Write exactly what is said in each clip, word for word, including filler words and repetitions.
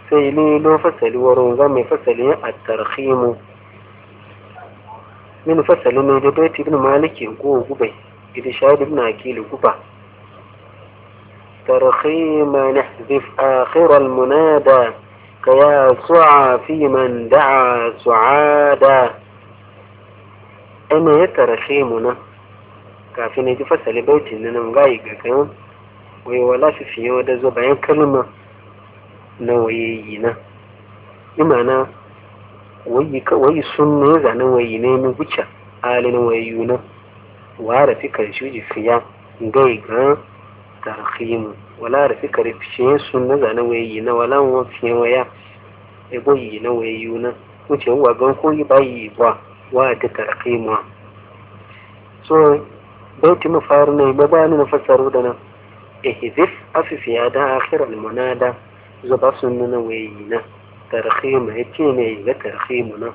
sai ne lo fasali wurin ga mai fasali a tarhimu min fasali ne da baiti ibn maliki ko gubai idan shahid ibn akili guba tarhima nahzif akhir al munada kaya su'a fi man da'a su'ada ana ya tarhimu na kafin ne ji fasali baitin nan ga yi ga kan wai wala fi fiye da zo bayan kalma na wayayi na imana wayi sun ne zanen wayi ne ni wuce halin wayayu na wara fi karshe ji fiya gai ga tarhimu wala da fi karshe sun ne zanen wayayi na wala wa fiye waya e goyi na wayayu na wuce wa gan koyi bayi ba wa da tarhimu so baiti mafaru ne ba ba ni na fassaro da nan ihzif afif ya da akhir al munada zuba sunna wayina tarhim yace ne ga tarhim na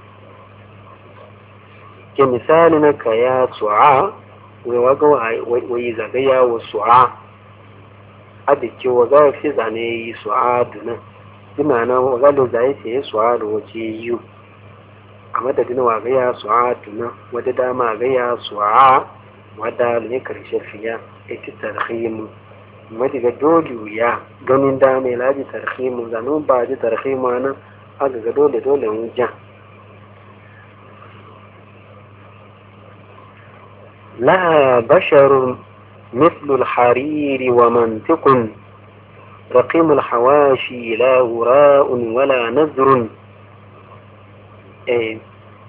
ke misali na kaya su'a wai waga wai zagaya wa su'a adike waga fi zane yi su'a duna imana waga da zai ce su'a da waje yu a madadin waga ya su'a duna wadda dama ga ya su'a wadda ne karshe fiya ita tarhimu madiga dole ya ganin da mai laji tarhimu zanen ba ji tarhimu nan aka ga dole dole wujan la basharun mislu al-hariri wa mantiqun رقيم الحواشي لا هراء ولا نذر eh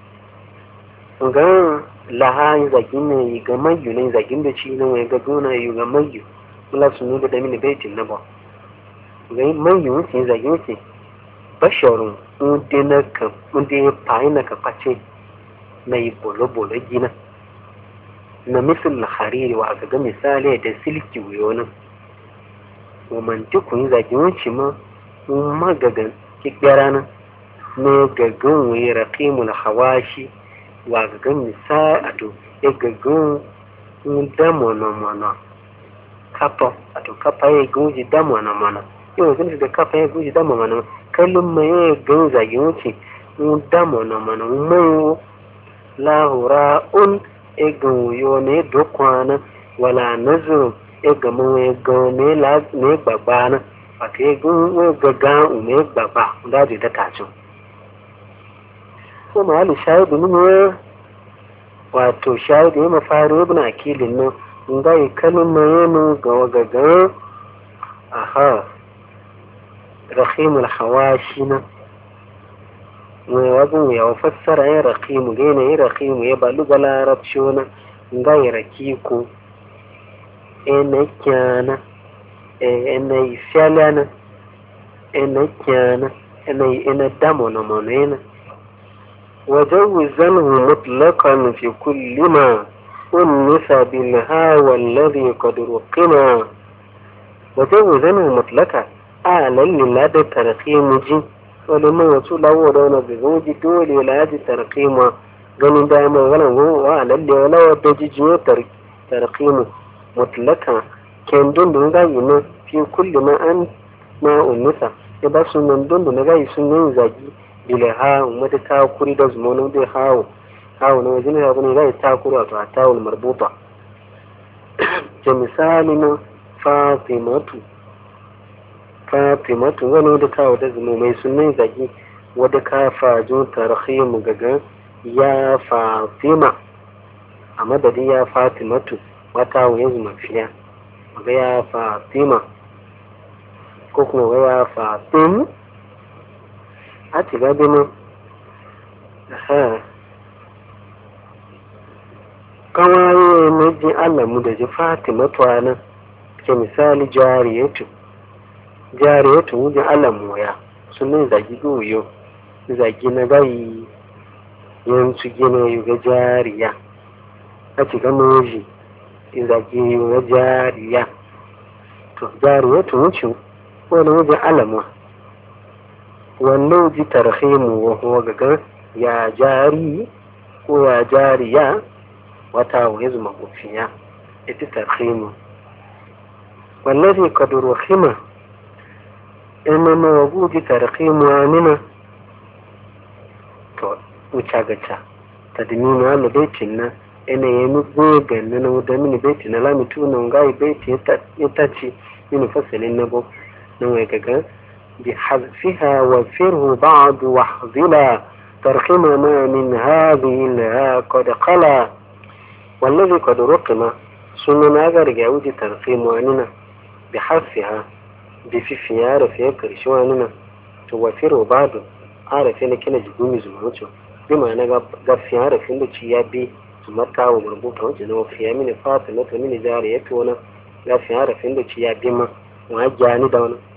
ga laha zagin ne ga mayu ne zagin da ci ne ga gona yu ga mayu kula sunu da mini baitin na ba ga mayu ce zagin ce basharun udina ka udina paina ka pace na yi bolo bolo gina na misal hariri wa ga misali da silki wuyonin wa mantikun zagin ci ma magagan kikyarana ne gagan wuyi raqimul hawashi wa gagan misa ato ya gagan da mono-mono kafa ato kafa ya guji da mono-mono yau zai da kafa ya guji da mono-mono kallon mai ya gan zagin wuce da mono-mono mai lahura un ya gan wuyo ne dokwana wala nazo ya gama ya gane ne gbagba na wata ya gaga ume gbagba da ji da tacin so ma hali shahidu ne wato shahidu ya mafari ibn akilin nan nga yi kalin mayenu ga wagaga aha rahimul hawashi na mai wajen ya fassara ya rahimu ga yanayi rahimu ya balu ga larabci wani nga yi rakiku ena kyana ena ifyalana ena kyana ena ena damono monena وجوزنه مطلقا في كل ما أنس بالهوى الذي قد رقنا وجوزنه مطلقا أعلى للاد ترقيم جي ولما يصول أولا بزوج دولي لاد ترقيم غني دائما ولا هو أعلى ولا ودجي ترقيم مطلقا كان دون دون غاينا في كل ما أن ما أنس يبقى من دون دون غاي سنين زاجي dole hawo mata takuri da zumonin dai hawo hawo na wajen ya bane zai takuri wato a tawul marbuta ke misali na fatimatu fatimatu wani da kawo da zumo mai sunan zaki wadda ka fajo tarhimu gaga ya fatima a madadi ya fatimatu wata wuyan zuma fiya ga ya fatima ko kuma ga ya fatim a ti ga dinu kawaye meji alamu da ji fatima tuwana ke misali jariyatu jariyatu wujin alamu ya sunan zagi goyo zagi na gayi yanzu gina yi ga jariya a ci ga noji zagi yi ga jariya to jariyatu wucin wani wujin alamu wannan ji tarhimu wa huwa gaga ya jari ko ya jariya wata wuya zuma kufiya ita tarhimu wallazi qad ruhima ina ma wagu ji tarhimu amina to wuce gaca ta dimi na wani baitin na ina ya mi goga na na da mini baitin na lamitu na ngai baitin ya tace mini fasalin na bo na wai gaga bi hazfiha wa firhu ba'd wa hazila tarhima ma min hadhihi la qad qala wallazi qad ruqima sunna ga riga wuce tarhimu anina bi hazfiha bi fi fiyara fi karshe anina to wa firhu ba'd arafi na kina jigumi zumunci bi ma na ga fi harafin da ci ya bi su mata wa rubuta wancan na fiya mini fata na ta mini jari ya fi wani ga fi harafin da ci ya bi ma wa gyani da wani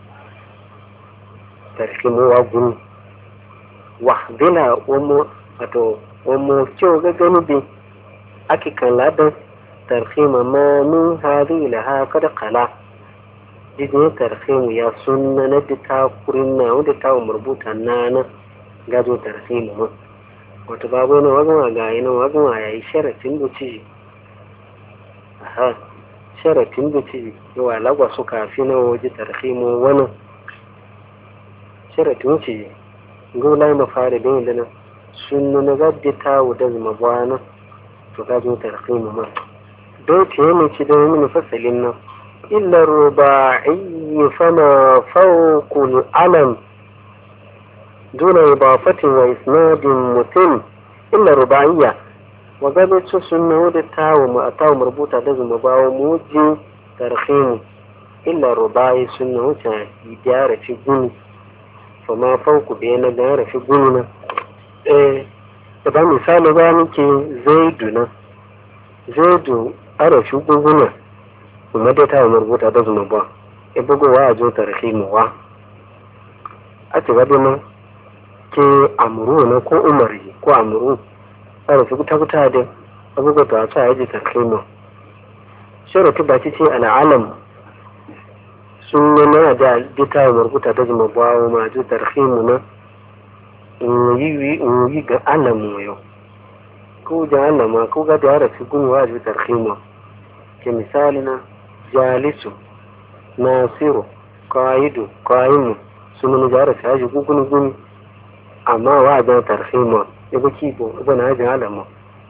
tarfi mu wa gumi wa bila omo wato omo kyau ga gani bi ake kan ladan tarfi ma ma min hadi ila ha kada kala jijin tarhimu ya sunna na da ta kurin na wanda ta rubuta na na gado tarhimu ma wata babu na wagama ga yi na wagama ya yi sharatin da ciji aha sharatin da ciji yawa lagwa su kafi na waje tarhimu wani sharatin ciji gola ma fara bin da na sunna na gadda ta wuda zama bwana to gado tarhimu ma don ce mai ci don mini fasalin nan إلا الرباعي فما فوق العلم دون إضافة وإسناد متم إلا الرباعية وقد تسنى ودتاو مأتاو مربوطة لازم باو موجي ترخيم إلا الرباعي سنة وتا يدار في قني فما فوق بين دار في قننا إيه طبعا مثال ذلك زيدنا زيد أرى شو قننا kuma dai ta rubuta da zuma ba e bugowa a jin tarhimu wa a ce gaba ma ke amuru na ko umari ko amuru a rufe kuta kuta da abubuwa da ta yaji tarhimu shiratu ba ci ce al'alam sun nuna da dita rubuta da zuma ba wa ma ji tarhimu na in yi ga alamu yau ko da alama ko ga da rafi gunwa ji tarhimu ke misali na jalisu nasiru qaidu qaimu sunan jara sai guguni guni amma wa da tarhima ya buki bo bana da alama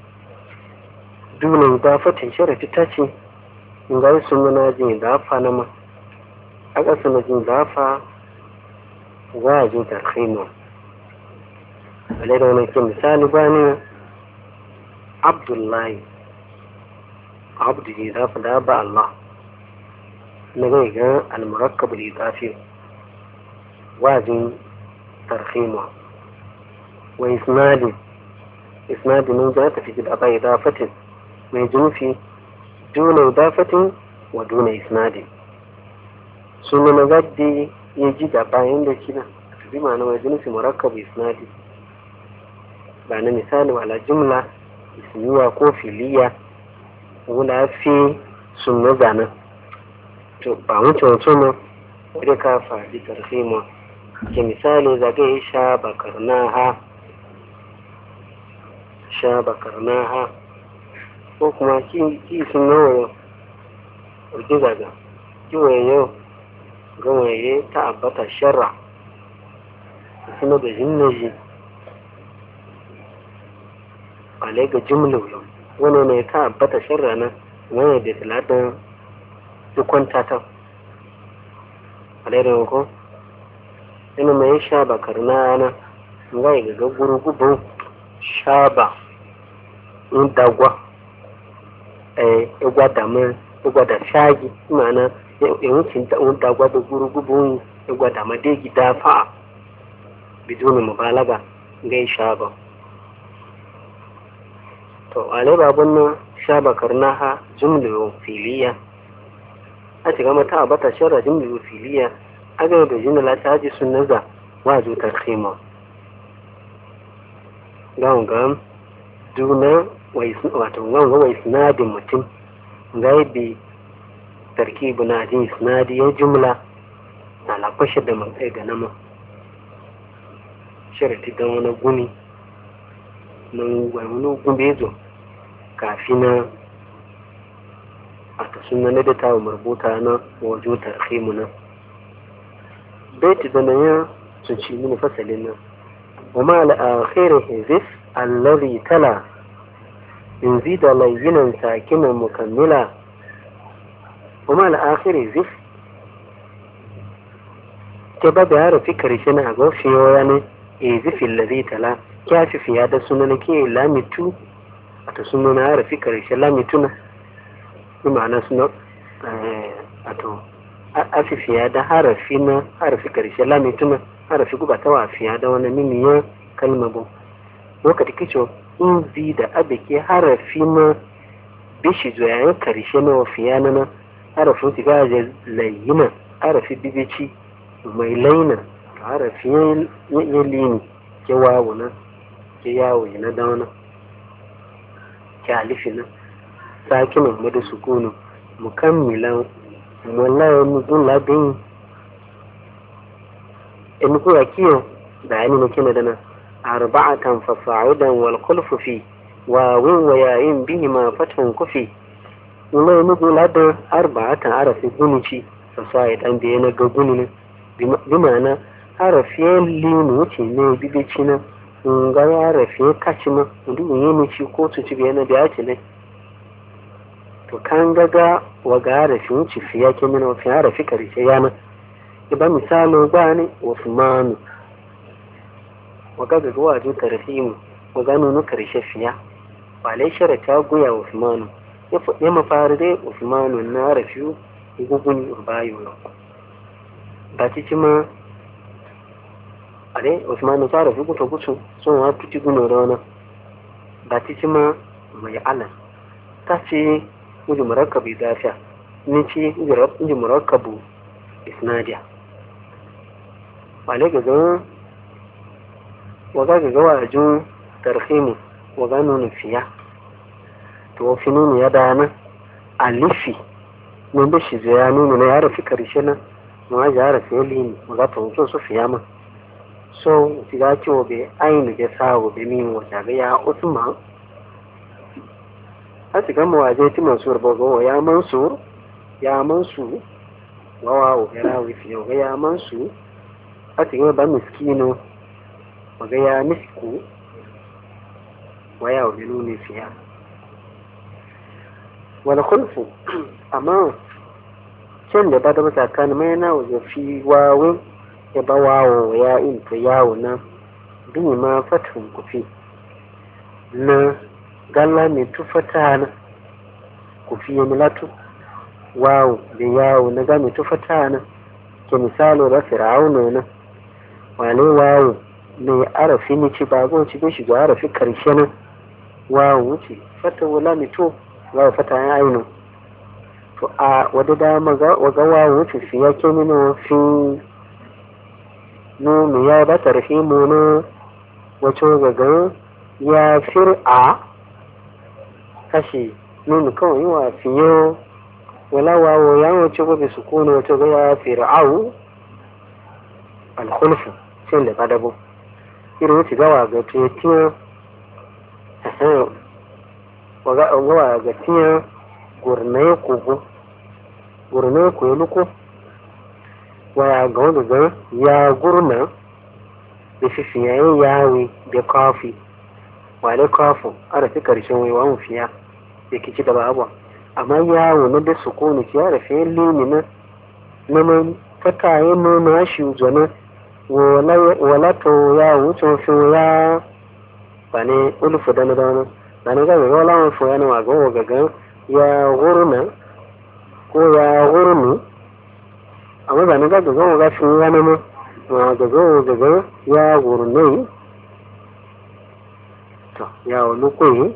dunan da fatin sharafi tace in ga sunan jin da fa na ma aka sunan jin da fa wa jin tarhima alai da wannan ke misali bani abdullahi abdu da fa da ba Allah نجيجا المركب الإضافي وازن ترخيمه وإسناد إسناد من ذات في الأباء إضافة ويجن في دون إضافة ودون إسناد سنة نجد يجد أباين لكنا بمعنى ويجن في مركب إسناد بأن مثال على جملة اسمية كوفيلية ولا في سنة زانة to ba mutum mutum wadda ka faɗi tarhima ke misali zage sha bakarna ha sha bakarna ha ko kuma ki sun nawa wadda zaga kiwaye yau gawaye ta abbata sharra suna da jinnaji alai ga jimla yau wani ne ta abbata sharra na wani da talatin kwanta ta alairin ko ina mai shaba karna na ngai ga guru gubu shaba in dagwa eh igwa da mun igwa da shagi mana in wucin da un dagwa da guru gubu igwa da madegi da fa biduni mubalaga ngai shaba to alai babun nan shaba karna ha jumlu filiya a shiga mata a bata sharra jimli filiya aga da jinala ta ji sunnaza wajo tarhima gawon gam duna wato gawon gawai sinadin mutum gaibi tarkibu na jin sinadi ya jumla na lakwashe da matsayi ga nama sharati don wani guni nan wani gumbe zo kafina a ta suna na da ta marbuta na wajo tarhimu na baiti da nan su ci mini fasalin nan wa ma al-akhir hizif alladhi tala in zida layyinan sakinan mukammila wa ma al-akhir hizif ke ba da harafi karshe na gofi yana hizif alladhi tala kyafi fiya da sunan ke lamitu wato sunan harafi karshe lamituna bi ma'ana sunan wato afifiya da harafi na harafi karshe lamituna harafi guba ta wafiya da wani miniyan kalmabin lokacin kicho in zi da abike harafi na bishi zoyayen karshe na wafiya na na harafin su gaje layina harafi bibici mai laina harafi yin lini ke wawo na ke yawo na dauna ke alifi na sakinan madu sukunu mukammilan wallahi mutum labin in kuwa kiyo bayani na kina dana arba'atan fasa'idan wal khulfu fi wa wa yayin bihi ma fatun kufi wallahi mutum labin arba'atan arafi gunici fasa'idan da yana ga guni bi ma'ana arafiyan linu wuce ne bibici na ga arafiyan kacima duk yin ci ko su ci bayana da ya ce ne to kan gaga wa ga harafi wuce fiya ke mina wasu harafi karshe yana ba misalo ba ne usmanu wa ga gaga wajen tarfimu wa ga nuna karshe fiya ba lai sharata goya usmanu ya mafari dai usmanu na harafi gugun bayo ba ci ci ma a dai usmanu ta harafi guta gutu sun wa tuci guno da wani ba ci ci ma mai alan ta ce uji murakkabi dafiya ni ci uji murakkabu isnadiya wale ga zan waga ga gawa jun tarhimu waga nuna fiya to fi nuna ya dana alifi mun da shi zai nuna na yara fi karshe na ma ya yara fi lini waga ta wuce su fiya ma so ti ga ci wabe ainihin ya sa wabe min wata ga ya usman a cikin mawaje ti mansur bogo ya mansur ya mansu wawa o ya rawi fi o ya mansu a cikin ba miskino waga ya misku waya o binu ne fiya wala khulfu amma can da ba da matakan mai na waje fi wawin ya ba wawo ya in ta yawo na bi ma fatun kufi na galla mai tufata na ku fiye milatu wawo da yawo na ga mai tufata na ke misalo da fir'auna na wane wawo mai arafi ne ci ba gon ci shi ga arafi karshe na wawo wuce fata wala mai to wawo fata ya ainu to a wadda dama waga wawo wuce fi ya ke nuna fi no ya ba ta rufe mu na wato gaga ya fir'a kashi nuna kawai wa fiye wala wawo ya wace gobe su kone wata ga ya fir'au alkhulfu sai da badabo irin wuce gawa ga tiyo gawa ga tiyo gurnaye kogo gurnaye koyo luko waya ga wanda ga ya gurna da fifiyayen yawi da kafi wale kafin ara fi karshen waiwa mu fiya da kici da babuwa amma yawo na da su kone fiya da fiye lini na na man fataye nuna shi zana wala to ya wuce fi ya ba ne ulufu da na dana ba ne gaga wala wani fiya na waga wagaga ya gurna ko ya gurni amma ba ne gaga waga fi ya na ma wagaga wagaga ya gurnai ya wani kuyi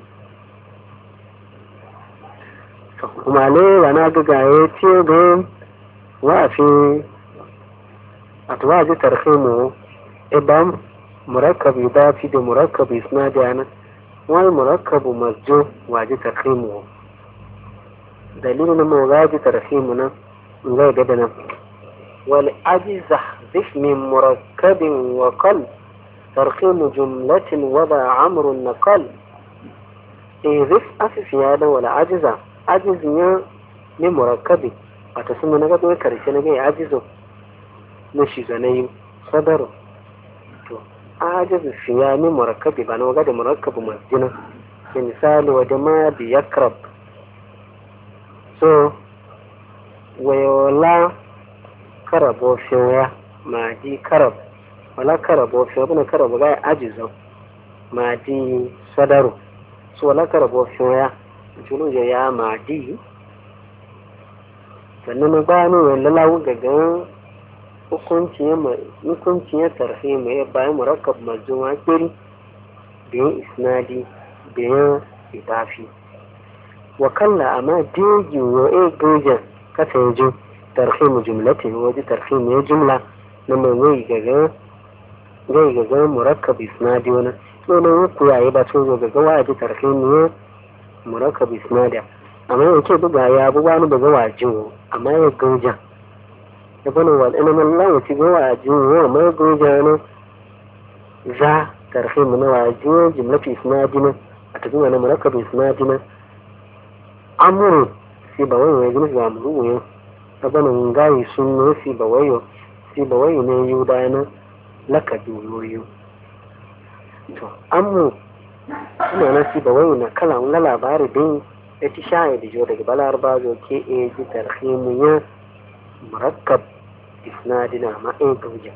kuma ne wana gagaye ce ga wafi a tuwa ji tarhimu iban murakkabi dafi da murakkabi sinadiyana wani murakkabu masjo waji tarhimu dalilin na mawaji tarhimu nan zai gada nan wani ajiza zif min murakkabin wa kal ترخيم جملة وضع عمر النقل إذف أسف يادا ولا عجزة عجز يا من مركبي أتسمى نقد وكرشنا جاي عجزه na shi zanayi sadaru to ajizu fiya ni murakkabi ba na waga da murakkabi masjina da misali wadda ma bi yakrab so wayola karabo fiya ma ji karab wala karabo fiya buna karabo ga ajizu ma ji sadaru so wala karabo fiya tulu ya ma ji sannan na gano wani lalawu gaga hukuncin ya tarfe mai bayan murakkab majuma kiri biyan isnadi biyan idafi wakalla amma deji wa a gojan kasa yaji tarfe mu jumlatin waje tarfe mai jumla na mai wai gaga gai gaga murakkab isnadi wani tsoron ku yayi ba to gaga waje tarfe mai murakkab isnadi amma yake buga ya buga ni buga wajin amma ya gojan ya bane wa ɗanen Allah ci ga wajin wa mai gojan za tarfe mu na wajin jumlati isnadi na a tafi wani murakkab isnadi na amuru si ba wayo ya gina ga mu yo ta bane ngai sun no si ba wayo si ba wayo ne yu da na lakabi yoyo to amu ina na si ba wayo na kala na labari din ya ci shaye da jo daga balar ba zo ke e ji tarhimu ya murakkab isnadina ma e gauja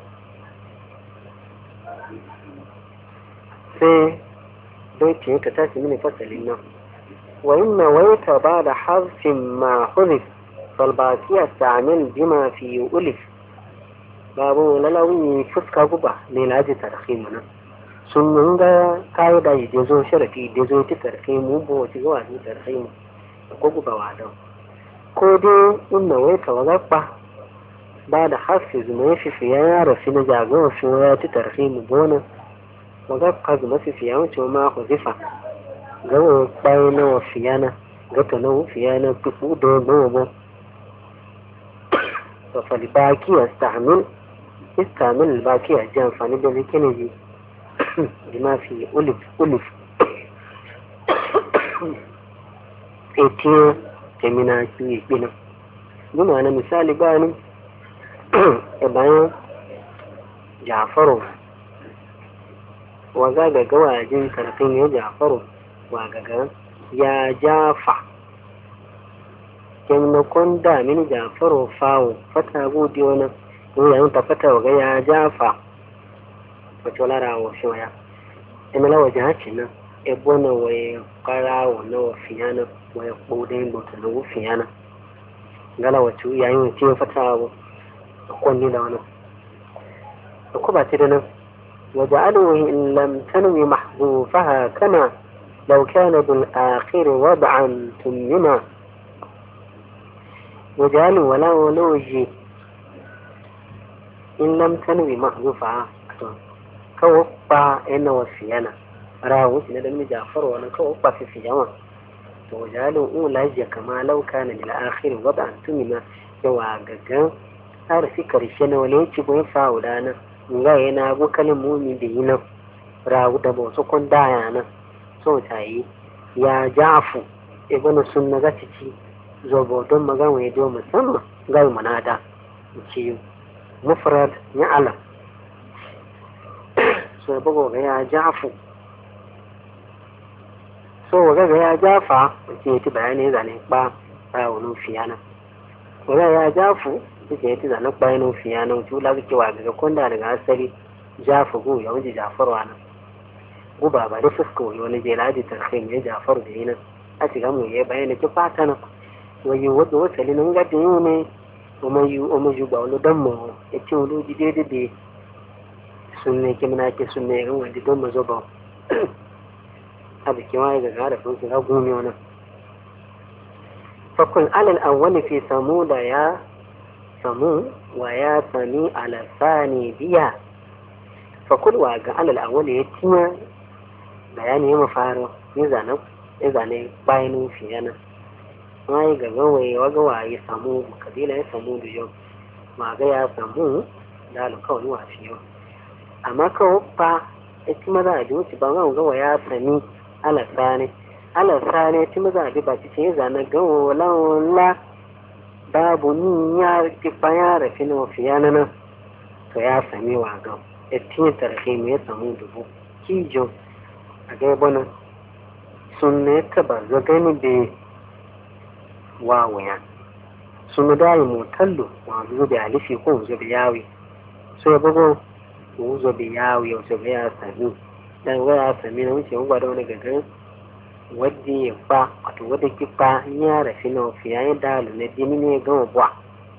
sai dai ce ka tashi mini fasalin nan wa inna waita ba da harfin ma hurif falbasiya ta'amil bima fi ulif babu lalawi fuska guba ne laji tarhimu nan sun yi ga kayi da yi zo sharafi da zo ta tarhimu bo ci ga wani tarhimu ko guba wadon ko dai inna waita wa gaba ba da harfi zuma ya fi fiye ya rafi na jagon fi ya ta tarhimu bonan wagabka zuma fi fiye wuce ma huzifa ga wa bayan na wa fiyana ga ta na wufiya na tufu da goma ba ta falbaki a stamil istamil baki a ji amfani da zikin ji jima fi ulif ulif etiyo temina ki yi gina gina na misali bayanin a bayan jafaru wa gagaga wajen karfin ya jafaru wa gaga ya jafa kemnakon da mini jafaru fawo fata gudi wani yayin ta fata waga ya jafa wato lara wa shi waya ina lawa jahaci nan ebo na waye kara wa na wafiyana waye kodin bauta na wafiyana gala wato yayin wace fata wa kwanni da wani ko ba ta da nan وجعلوا إن لم تنوي محذوفها كما لو كان بالآخر وضعا تمما وجعلوا ولا ولوجي إن لم تنوي محذوفها كوقع إن وفيانا راوس لدى جعفر وانا كوقع في فيجاما وجعلوا أولاجي كما لو كان بالآخر وضعا تمما يواغغا أرسي كريشنا وليتي بوين فاولانا nga yana abokanin mumi da yi nan rawu da ba su kun daya nan so ta yi ya jafu ibn sun na gacici zobo don magana ya do musamman gai manada ce mufrad ya alam so bago ga ya jafu so ga ga ya jafa ce ti bayani zane ba rawu no fiyana ga ya jafu suke yi tuzanin bayanin fiya nan tula suke wa daga kunda daga asali jafa gu ya wuce jafarwa nan guba ba da fuska wani wani jelaji tarfin ya jafaru da yi nan a shiga mu ya bayani ki fata nan wani wadda wasali nan gadi yi ne o yi ba wani don mu ya ce wani ji daidai da sun ne ki muna ke sun ne yan wani don mu zo ba a bikin waye ga gara sun su ga gumi wani fakun alal awwali fi samuda ya samu wa ya sami alasani biya fakulwa ga alal awali ya tiya bayani ya mafaro ya zane bayanin fiyana ma yi ga gawaye wa gawaye ya samu kabila ya samu da yau ma ga ya samu da alkawali wa fiye amma kawo fa ya ci maza a jinsi ba wani gawa ya sami alasani alasani ya ci maza a ba ci ya zane gawa lawan babu ni ya kifa ya rafi na wafiyana nan to ya sami wa ga etin tarhim ya samu dubu kijo a ga bana sunne ta ba zo gani be wa waya sunna da yi mutallu wa zo be alifi ko zo be yawi so ya bugo zo be yawi zo be ya sami dan waya sami na wuce ugwa da wani gaga wadda ya ba wato wadda ki ba ya rafi na ofi ya yi dalu na dini ne gama buwa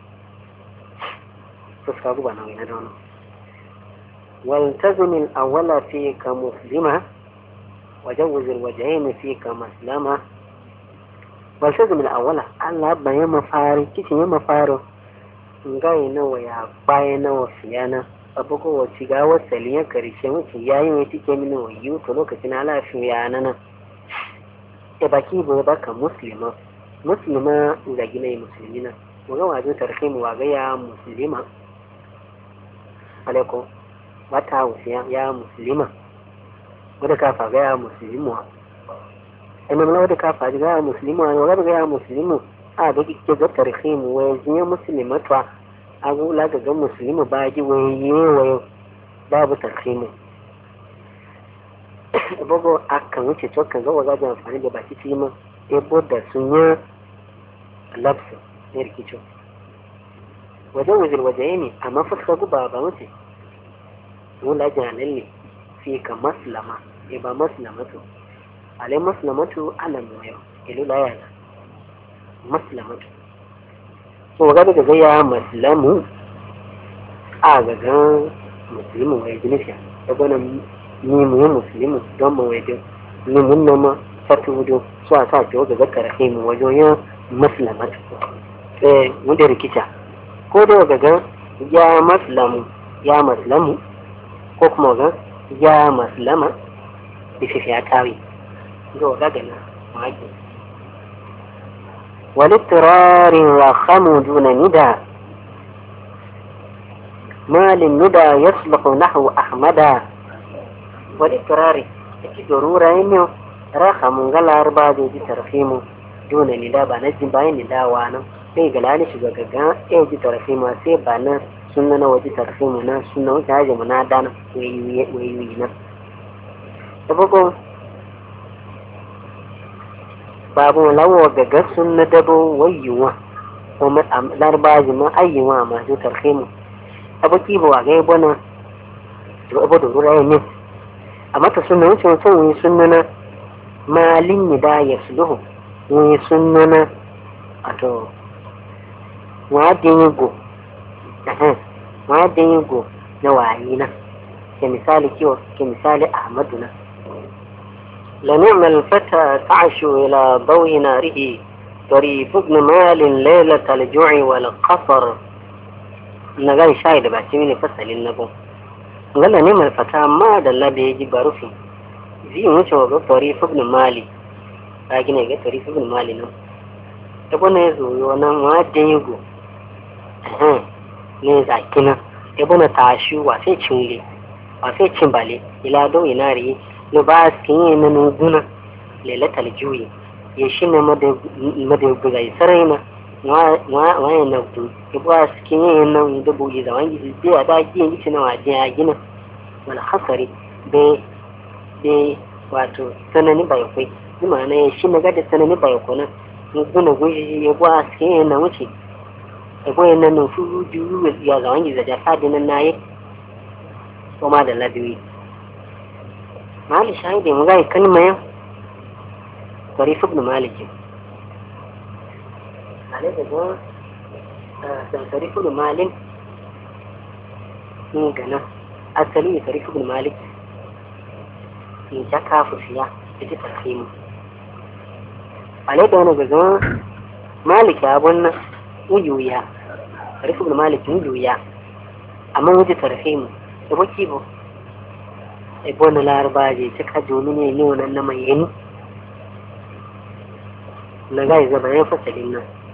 su suka guba na wani daunu waltazimin awala fi ka muslima wajen wuzir wajen fi ka maslama waltazimin awala allah bayan mafari kicin ya mafari ngayi nawa ya baya nawa fiyana abubuwa wacce ga wasali ya karshe wuce ya yi mai tike mini wayo to lokacin alafin ya nana ya baki bai baka muslima muslima ga gina yi musulmi na waga wajen tarfe mu waga ya musulma alaikun wata wuce ya musulma wadda ka faga ya musulma imamla wadda ka faga ya musulma waga ga ya musulma a ga kike ga tarfe mu wajen ya musulma to agula ga ga musulmi ba ji waye waye babu tarhimu bugo akan wuce to kan ga waga da amfani da baki tima e bodda sunya labsu ne rikicho wajen wajen waje ne amma fuska guba ba wuce wala jalalle fi ka maslama e ba maslamatu alai maslamatu ala moyo ilu la ya maslamatu so ga daga ya maslamu a gaga muslimu wai jinisha da gwana ni mu yi muslimu don mu wai ni mun nama fatu wudo so a sa ke ga karfe mu wajen ya maslamatu eh wanda rikica ko da gaga ya maslamu ya maslamu ko kuma ga ya maslama bifi ya tawi zo ga gana maki والاضطرار رخم دون ندى ما للندى يصلح نحو أحمدا والاضطرار ضرورة إنه رخم قال أربعة دي ترخيم دون ندى بنجم باين ندى وانا sai galani shiga gaga ya ji tarfima sai ba na sunna na waje tarfimu na sunna wata haje mana dana wayi na da bugu babu lawo gaga sunna dabo wayuwa kuma larbaji ma ayyuwa masu tarfimu abuki ba ga bona to abu da rura ne amma ta sunna wuce wuce wani sunna na malin nida ya suluhu wani sunna na ato wadin yugo wadin yugo na wayi na ke misali kiwo ke misali ahmadu na لنعم الفتى تعشو إلى ضوء ناره ضريب ابن مال ليلة الجوع والقصر نغاي شاهد باتمين فسأل النبو قال نعم الفتى ما دل به جبارفي زي مشو ضريب ابن مالي لكن يقول ضريب ابن مالي نو تبون يزو يونا wadin yugo ne zakina ibuna tashu wa sai cinle wa sai cimbale ila do inari no ba skin na nuguna lelatal juyi ya shine mada guzai saraina wa wa na du ba skin na da bugi da wangi da da giyin gici na waje ya gina wal hasari be be wato sanani bai kai kuma na ya shine ga da sanani bai kona nuguna guji ya ba skin na wuce akwai nan nan su juru ya ga wangi da fadi nan nayi kuma da ladabi mali shahidi mu ga kalma ya Tarif ibn Malik ale da go da Tarif ibn Malik ni gana asali Tarif ibn Malik ni ta kafu fiya da tarhimu ale da wani gazo Malik abun nan uyuya Tarif ibn Malik uyuya amma wuce tarhimu da baki bo e bona larbaje ta ka jomi ne ne wannan na mai yin na ga zaba ya fasalin nan